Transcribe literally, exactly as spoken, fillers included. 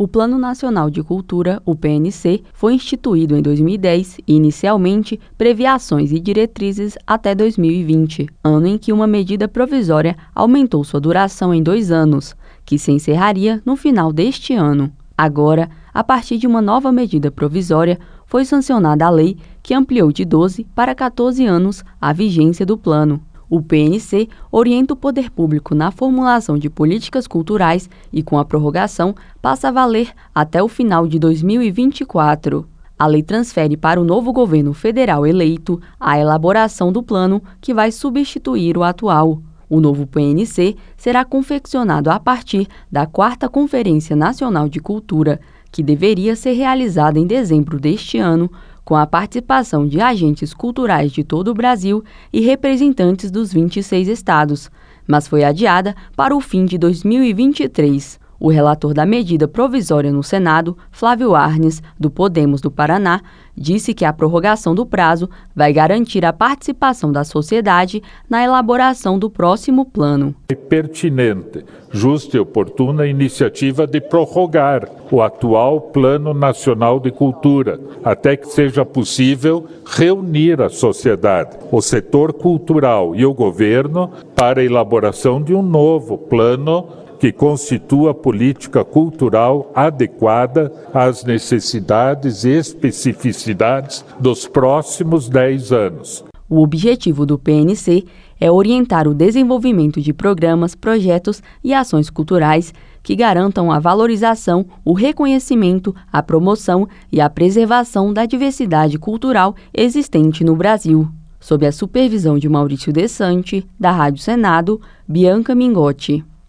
O Plano Nacional de Cultura, o P N C, foi instituído em dois mil e dez e, inicialmente, previa ações e diretrizes até dois mil e vinte, ano em que uma medida provisória aumentou sua duração em dois anos, que se encerraria no final deste ano. Agora, a partir de uma nova medida provisória, foi sancionada a lei que ampliou de doze para quatorze anos a vigência do plano. O P N C orienta o poder público na formulação de políticas culturais e, com a prorrogação, passa a valer até o final de dois mil e vinte e quatro. A lei transfere para o novo governo federal eleito a elaboração do plano que vai substituir o atual. O novo P N C será confeccionado a partir da quarta Conferência Nacional de Cultura, que deveria ser realizada em dezembro deste ano, com a participação de agentes culturais de todo o Brasil e representantes dos vinte e seis estados, mas foi adiada para o fim de dois mil e vinte e três. O relator da medida provisória no Senado, Flávio Arnes, do Podemos do Paraná, disse que a prorrogação do prazo vai garantir a participação da sociedade na elaboração do próximo plano. É pertinente, justa e oportuna a iniciativa de prorrogar o atual Plano Nacional de Cultura, até que seja possível reunir a sociedade, o setor cultural e o governo para a elaboração de um novo plano que constitua a política cultural adequada às necessidades e especificidades dos próximos dez anos. O objetivo do P N C é orientar o desenvolvimento de programas, projetos e ações culturais que garantam a valorização, o reconhecimento, a promoção e a preservação da diversidade cultural existente no Brasil. Sob a supervisão de Maurício Desante, da Rádio Senado, Bianca Mingotti.